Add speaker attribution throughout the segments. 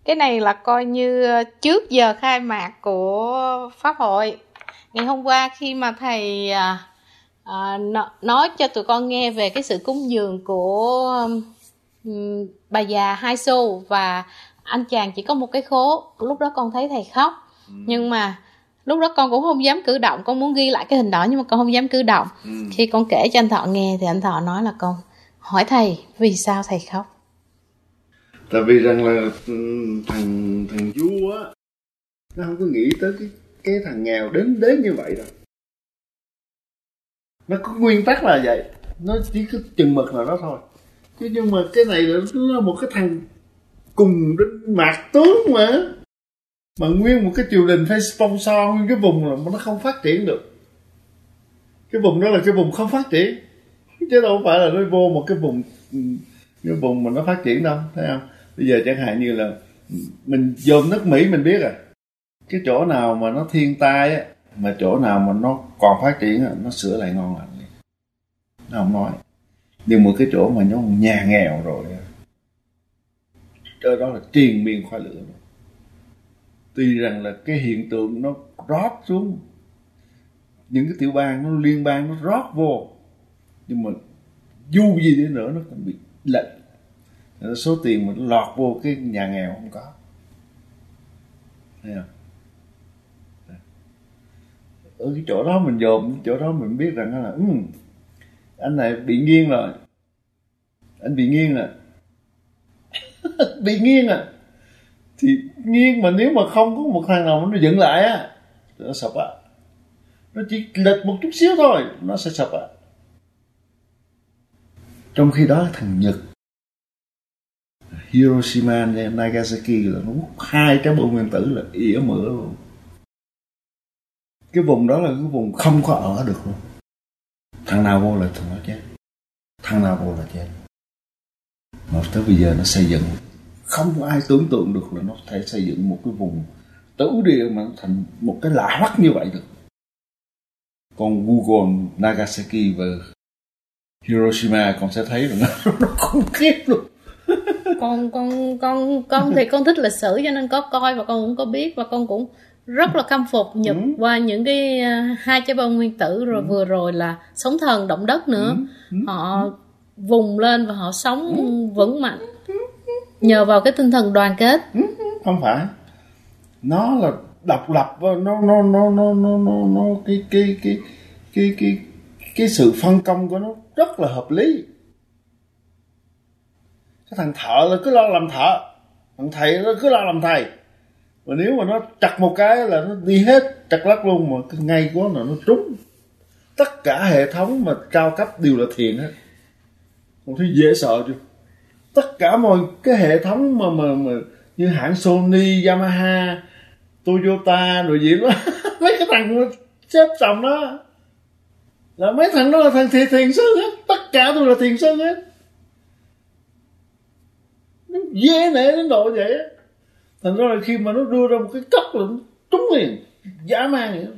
Speaker 1: Cái này là coi như trước giờ khai mạc của Pháp hội. Ngày hôm qua khi mà thầy nói cho tụi con nghe về cái sự cúng dường của bà già Hai Xu và anh chàng chỉ có một cái khố, lúc đó con thấy thầy khóc. Nhưng mà lúc đó con cũng không dám cử động, con muốn ghi lại cái hình đó nhưng mà con không dám cử động. Khi con kể cho anh Thọ nghe thì anh Thọ nói là con hỏi thầy vì sao thầy khóc.
Speaker 2: Tại vì rằng là thằng vua á, nó không có nghĩ tới cái thằng nghèo đến như vậy đâu. Nó có nguyên tắc là vậy, nó chỉ có chừng mực nào đó thôi. Chứ nhưng mà cái này nó là một cái thằng cùng đến mạc tướng mà nguyên một cái triều đình phải sponsor nguyên cái vùng là nó không phát triển được. Cái vùng đó là cái vùng không phát triển, chứ đâu phải là nó vô một cái vùng mà nó phát triển đâu, thấy không? Bây giờ chẳng hạn như là mình dồn nước Mỹ mình biết rồi, cái chỗ nào mà nó thiên tai á, mà chỗ nào mà nó còn phát triển á, nó sửa lại ngon lành, nó không nói. Nhưng mà cái chỗ mà nó nhà nghèo rồi, chỗ đó là triền miên khoái lửa. Tuy rằng là cái hiện tượng nó rót xuống, những cái tiểu bang, nó liên bang nó rót vô, nhưng mà dù gì đi nữa nó cũng bị lệch. Số tiền mà nó lọt vô cái nhà nghèo không có. Thấy không? Ở cái chỗ đó mình dồn, chỗ đó mình biết rằng là anh này bị nghiêng rồi. Anh bị nghiêng rồi. Bị nghiêng à. Thì nghiêng mà nếu mà không có một thằng nào nó dựng lại á, nó sập á. Nó chỉ lệch một chút xíu thôi, nó sẽ sập á. Trong khi đó thằng Nhật, Hiroshima và Nagasaki là nó hai cái bom nguyên tử là ỉa mửa luôn. Cái vùng đó là cái vùng không có ở được luôn. Thằng nào vô là thằng nó chết. Thằng nào vô là chết. Mà tới bây giờ nó xây dựng, không ai tưởng tượng được là nó thể xây dựng một cái vùng tử địa mà thành một cái lạ hoắc như vậy được. Còn Google Nagasaki và Hiroshima con sẽ thấy là nó khủng khiếp luôn.
Speaker 1: Con thì con thích lịch sử cho nên có coi và con cũng có biết, và con cũng rất là khâm phục Nhật qua những cái hai trái bom nguyên tử rồi vừa rồi là sóng thần động đất nữa. Họ vùng lên và họ sống vững mạnh nhờ vào cái tinh thần đoàn kết.
Speaker 2: Không phải, nó là độc lập, nó cái sự phân công của nó rất là hợp lý. Cái thằng thợ là cứ lo làm thợ, thằng thầy nó cứ lo làm thầy. Và nếu mà nó chặt một cái là nó đi hết chặt lắc luôn, mà cái ngay của nó trúng. Tất cả hệ thống mà cao cấp đều là thiền hết. Con thấy dễ sợ chưa? Tất cả mọi cái hệ thống mà như hãng Sony, Yamaha, Toyota rồi gì đó mấy cái thằng xếp chồng đó là mấy thằng đó là thằng thiền sư hết. Tất cả đều là thiền sư hết. Nó dễ nể đến độ vậy á. Thành ra là khi mà nó đưa ra một cái cấp là nó trúng liền, dã man vậy.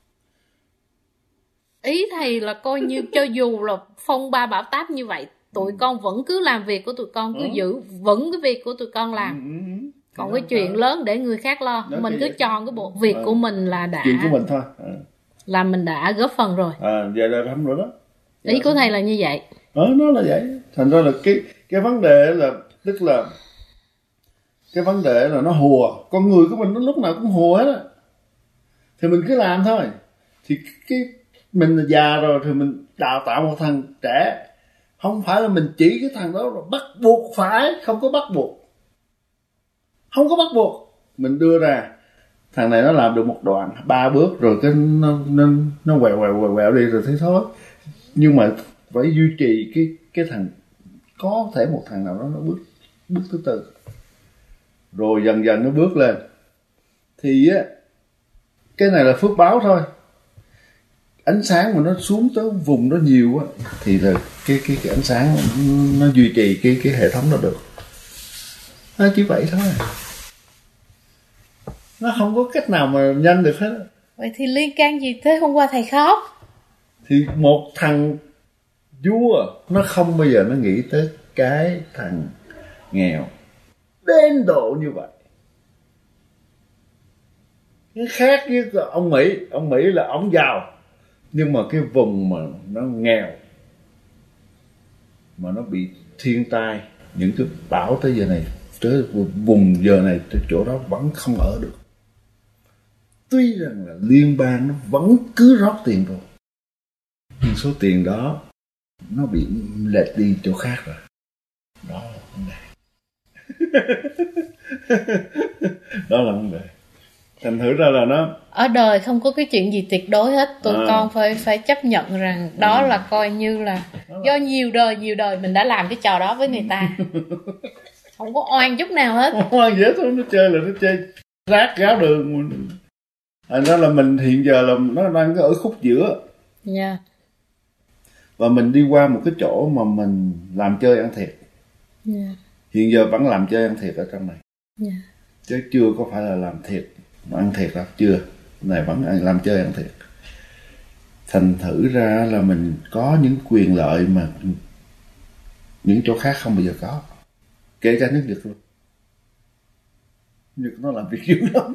Speaker 1: Ý thầy là coi như cho dù là phong ba bão táp như vậy, tụi con vẫn cứ làm việc của tụi con, cứ giữ vững cái việc của tụi con làm. Còn cái chuyện lớn để người khác lo, mình cứ chọn cái bộ việc của mình là đã
Speaker 2: chuyện của mình thôi.
Speaker 1: Là mình đã góp phần rồi.
Speaker 2: Vậy là không rồi đó.
Speaker 1: Ý của thầy là như vậy.
Speaker 2: Nó là vậy. Thành ra là cái vấn đề là, tức là cái vấn đề là nó hùa. Con người của mình nó lúc nào cũng hùa hết á. Thì mình cứ làm thôi. Thì mình là già rồi thì mình đào tạo một thằng trẻ. Không phải là mình chỉ cái thằng đó là bắt buộc phải. Không có bắt buộc. Không có bắt buộc. Mình đưa ra thằng này nó làm được một đoạn 3 bước rồi cái nó quẹo đi rồi thấy thôi. Nhưng mà phải duy trì cái thằng, có thể một thằng nào đó nó bước thứ tư, rồi dần dần nó bước lên. Thì á, cái này là phước báo thôi. Ánh sáng mà nó xuống tới vùng đó nhiều á, thì là cái ánh sáng nó duy trì cái hệ thống đó được. Nó chỉ vậy thôi. Nó không có cách nào mà nhanh được hết.
Speaker 1: Vậy thì liên can gì thế hôm qua thầy khóc?
Speaker 2: Thì một thằng vua nó không bao giờ nó nghĩ tới cái thằng nghèo đến độ như vậy. Cái khác với ông Mỹ là ông giàu, nhưng mà cái vùng mà nó nghèo, mà nó bị thiên tai, những cái bão tới giờ này, tới vùng giờ này, tới chỗ đó vẫn không ở được. Tuy rằng là liên bang nó vẫn cứ rót tiền vào, nhưng số tiền đó nó bị lệch đi chỗ khác rồi. Đó là vấn đề. Đó là vấn đề. Thành thử ra là nó
Speaker 1: ở đời không có cái chuyện gì tuyệt đối hết. Tụi con phải chấp nhận rằng đó là coi như là do nhiều đời mình đã làm cái trò đó với người ta. Không có oan chút nào hết.
Speaker 2: Không oan gì hết. Nó chơi là nó chơi rác gáo đường. Thành ra là mình hiện giờ là nó đang ở khúc giữa.
Speaker 1: Yeah.
Speaker 2: Và mình đi qua một cái chỗ mà mình làm chơi ăn thiệt.
Speaker 1: Yeah.
Speaker 2: Hiện giờ vẫn làm chơi ăn thiệt ở trong này.
Speaker 1: Yeah.
Speaker 2: Chứ chưa có phải là làm thiệt mà ăn thiệt đâu, chưa. Này vẫn làm chơi ăn thiệt. Thành thử ra là mình có những quyền lợi mà những chỗ khác không bao giờ có. Kể cả nước Nhật luôn. Nhật nó làm việc dữ lắm.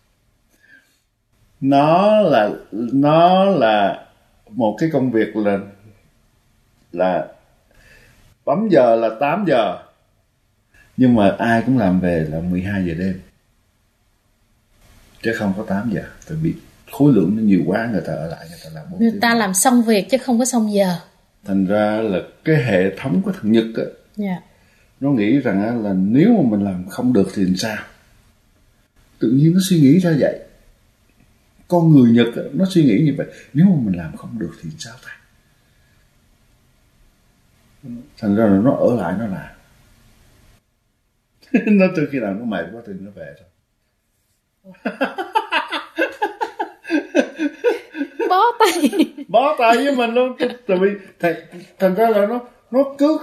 Speaker 2: Nó là một cái công việc là bấm giờ là 8 giờ, nhưng mà ai cũng làm về là 12 giờ đêm, chứ không có 8 giờ. Tại vì khối lượng nó nhiều quá, người ta ở lại, người ta làm 4 tiếng.
Speaker 1: Người ta làm xong việc chứ không có xong giờ.
Speaker 2: Thành ra là cái hệ thống của thằng Nhật á,
Speaker 1: Yeah.
Speaker 2: nó nghĩ rằng là nếu mà mình làm không được thì làm sao. Tự nhiên nó suy nghĩ ra vậy. Con người Nhật á, nó suy nghĩ như vậy. Nếu mà mình làm không được thì sao ta? Thành ra là nó ở lại nó làm. Nó từ khi nào nó mệt quá thì nó về thôi. Bó tay với mình luôn. Tại vì thành ra là nó cứ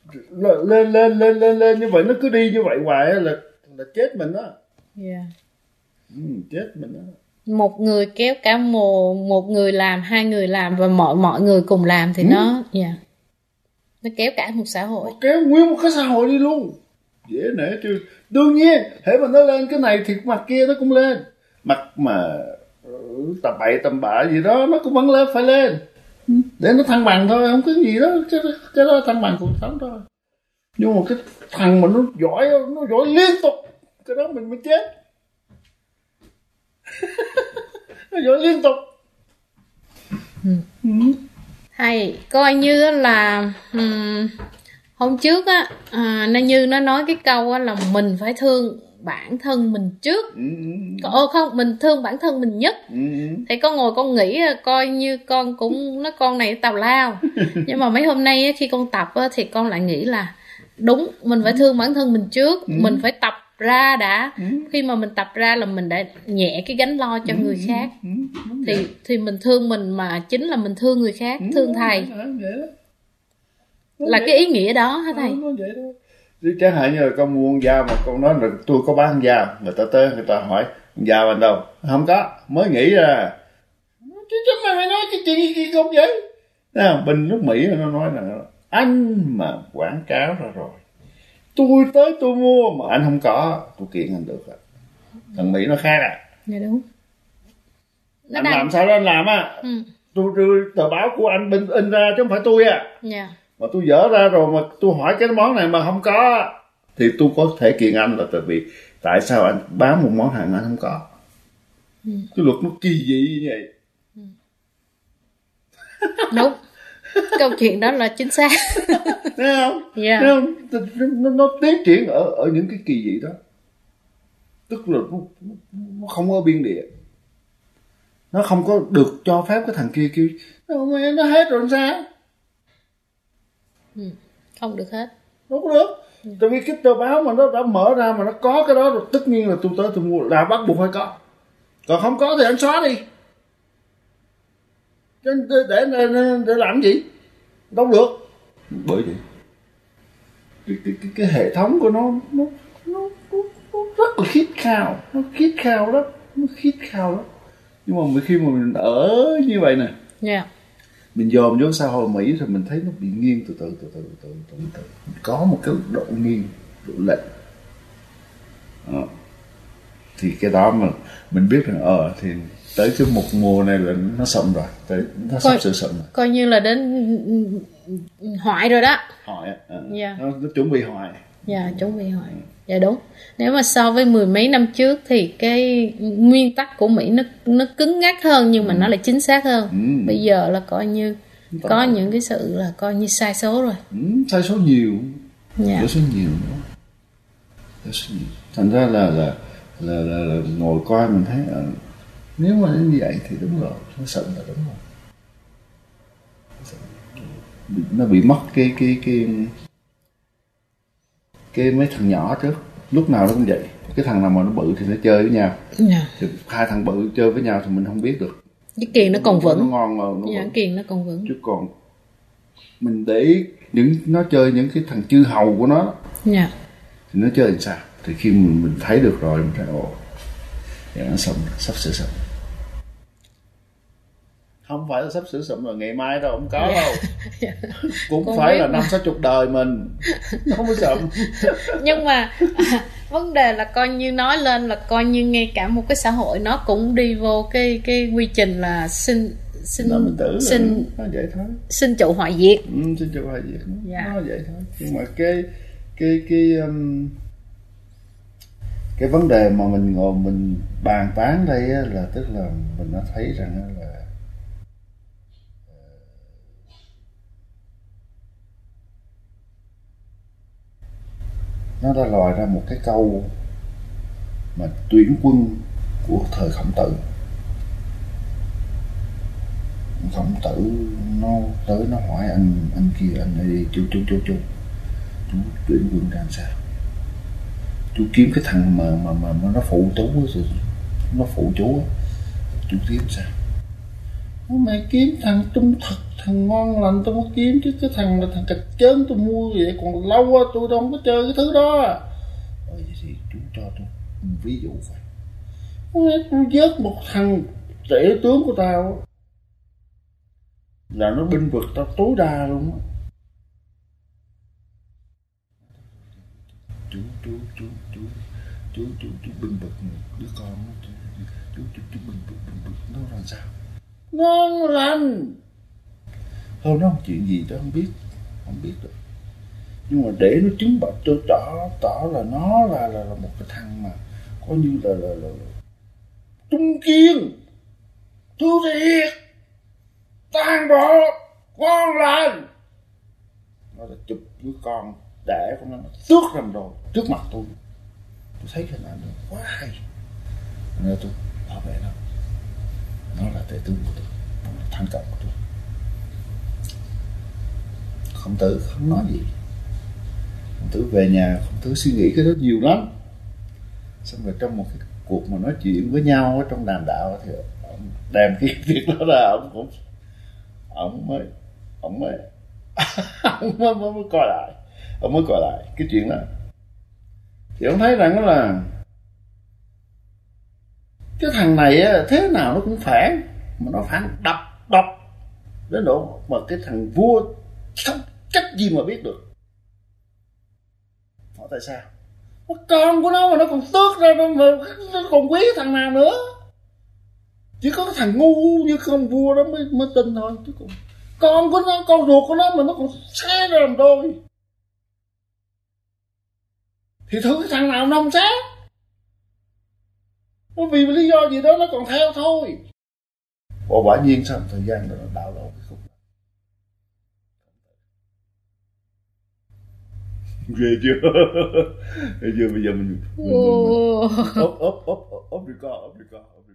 Speaker 2: lên như vậy, nó cứ đi như vậy hoài là chết mình đó.
Speaker 1: Yeah.
Speaker 2: Chết mình đó.
Speaker 1: Một người kéo cả một người làm, hai người làm và mọi người cùng làm thì nó kéo cả một xã hội.
Speaker 2: Nó kéo nguyên một cái xã hội đi luôn. Dễ nể chứ. Đương nhiên hễ mà nó lên cái này thì mặt kia nó cũng lên. Mặt mà tầm bậy tầm bạ gì đó nó cũng vẫn lên, phải lên để nó thăng bằng thôi, không có gì đó. Cái đó thăng bằng cuộc sống thôi. Nhưng mà cái thằng mà nó giỏi liên tục, cái đó mình mới chết. Nó giỏi liên tục.
Speaker 1: Hay coi như là hôm trước á, Như nó nói cái câu á là mình phải thương bản thân mình trước. Không, mình thương bản thân mình nhất. Thì con ngồi con nghĩ coi như con cũng nói con này tào lao. Nhưng mà mấy hôm nay á, khi con tập á, thì con lại nghĩ là đúng, mình phải thương bản thân mình trước. Mình phải tập ra đã. Khi mà mình tập ra là mình đã nhẹ cái gánh lo cho người khác. Thì mình thương mình mà chính là mình thương người khác, thương thầy. Là cái ý nghĩa đó hả thầy?
Speaker 2: Nó vậy đó. Chẳng hạn như là con mua con dao mà con nói là tôi có bán con dao, người ta tới người ta hỏi con dao anh đâu, không có, mới nghĩ ra. Chứ mày nói cái chuyện gì không vậy? Bên nước Mỹ nó nói là anh mà quảng cáo ra rồi, tôi tới tôi mua mà anh không có, tôi kiện anh được. Thằng Mỹ nó khác à?
Speaker 1: Dạ đúng.
Speaker 2: Anh làm sao đó anh làm á? Tôi tờ báo của anh in ra chứ không phải tôi à?
Speaker 1: Dạ.
Speaker 2: Mà tôi dỡ ra rồi mà tôi hỏi cái món này mà không có thì tôi có thể kiện anh, là tại vì tại sao anh bán một món hàng anh không có. Cái luật nó kỳ dị như vậy.
Speaker 1: Đúng. Câu chuyện đó là chính xác.
Speaker 2: Thấy không?
Speaker 1: Yeah.
Speaker 2: Thấy không? Nó tiến triển ở những cái kỳ dị đó. Tức là nó không có biên địa. Nó không có được cho phép cái thằng kia kêu nó hết rồi sao?
Speaker 1: Không được hết.
Speaker 2: Không có được. Tại vì cái tờ báo mà nó đã mở ra mà nó có cái đó rồi, tất nhiên là tôi tới tôi mua, là bắt buộc phải có. Còn không có thì anh xóa đi. Để làm gì? Đâu được. Bởi vậy cái hệ thống của nó rất là khít khao. Nó khít khao đó. Nhưng mà khi mà mình ở như vậy nè, mình dòm vô xã hội Mỹ thì mình thấy nó bị nghiêng từ từ. Có một cái độ nghiêng, độ lệch. Thì cái đó mà mình biết rằng thì tới cái một mùa này là nó sậm rồi, tới nó sắp sửa sậm rồi.
Speaker 1: Coi như là đến hoại rồi đó.
Speaker 2: Hoại
Speaker 1: Dạ.
Speaker 2: nó chuẩn bị hoại.
Speaker 1: Dạ, chuẩn bị hoại. Dạ đúng. Nếu mà so với mười mấy năm trước thì cái nguyên tắc của Mỹ nó cứng ngắc hơn, nhưng mà nó lại chính xác hơn. Bây giờ là coi như có những cái sự là coi như sai số rồi.
Speaker 2: Sai số nhiều.
Speaker 1: Dạ.
Speaker 2: Sai số nhiều nữa. Thành ra là ngồi coi mình thấy nếu mà như vậy thì đúng rồi, nó sậm là đúng rồi. Nó bị mất cái mấy thằng nhỏ trước, lúc nào nó cũng vậy. Cái thằng nào mà nó bự thì nó chơi với nhau. Thì hai thằng bự chơi với nhau thì mình không biết được.
Speaker 1: Cái kiền nó còn vững.
Speaker 2: Nó ngon mà nó
Speaker 1: vững. Kiền nó còn vững.
Speaker 2: Chứ còn mình để ý nó chơi những cái thằng chư hầu của nó.
Speaker 1: Dạ.
Speaker 2: Thì nó chơi làm sao? Thì khi mình thấy được rồi mình thấy nó sắp sửa sậm. Không phải là sắp sửa sậm rồi ngày mai đâu, không có đâu. Cũng phải là 50-60 đời mình nó không có sậm.
Speaker 1: Nhưng mà vấn đề là coi như nói lên là coi như ngay cả một cái xã hội nó cũng đi vô cái quy trình là sinh trụ hoại diệt.
Speaker 2: Sinh trụ hoại diệt.
Speaker 1: Dạ.
Speaker 2: Nó vậy thôi. Nhưng mà cái vấn đề mà mình ngồi mình bàn tán đây á, là tức là mình đã thấy rằng là nó đã lòi ra một cái câu mà tuyển quân của thời Khổng Tử. Khổng Tử nó tới nó hỏi anh kia, anh này đi chú tuyển quân ra làm sao? Chú kiếm cái thằng mà nó phụ chú, nó phụ chú kiếm sao? Mày kiếm thằng trung thực, thằng ngon lành tôi mới kiếm, chứ cái thằng là thằng cạch chớn tôi mua vậy còn lâu á, tôi đâu có chơi cái thứ đó. Vậy thì chú cho tôi ví dụ vậy. Tôi vớt một thằng tể tướng của tao là nó binh vực tao tối đa luôn á. Chú binh vực đứa con nó, chú binh vực nó làm sao? Ngon lành. Thôi nó chuyện gì đó không biết được. Nhưng mà để nó chứng bạch tôi tỏ là nó là một cái thằng mà coi như là trung kiên, thua thiệt, tàn bạo, ngon lành. Nó là chụp đứa con đẻ của nó tước rầm rồi trước mặt tôi thấy cái này quá hay, nên tôi bảo vệ nó là tể tướng của tôi, nó là thằng cậu của tôi. Khổng Tử không nói gì. Khổng Tử về nhà, Khổng Tử suy nghĩ cái đó nhiều lắm. Xong rồi trong một cái cuộc mà nói chuyện với nhau ở trong đàm đạo thì ông đem cái việc đó ra, ông mới coi lại cái chuyện đó. Thì ông thấy rằng đó là cái thằng này á, thế nào nó cũng phản, mà nó phản độc đến độ mà cái thằng vua không cách gì mà biết được. Hỏi tại sao? Con của nó mà nó còn tước ra, nó còn quý thằng nào nữa? Chỉ có cái thằng ngu như con vua đó mới tin thôi. Chứ còn con của nó, con ruột của nó mà nó còn xé ra làm đôi, thì thử cái thằng nào nó không xé. Nó vì lý do gì đó nó còn theo thôi. Quả nhiên sau thời gian đó nó đảo lộn cái khúc. Ghê chưa? Ghê chưa? Bây giờ mình ốp record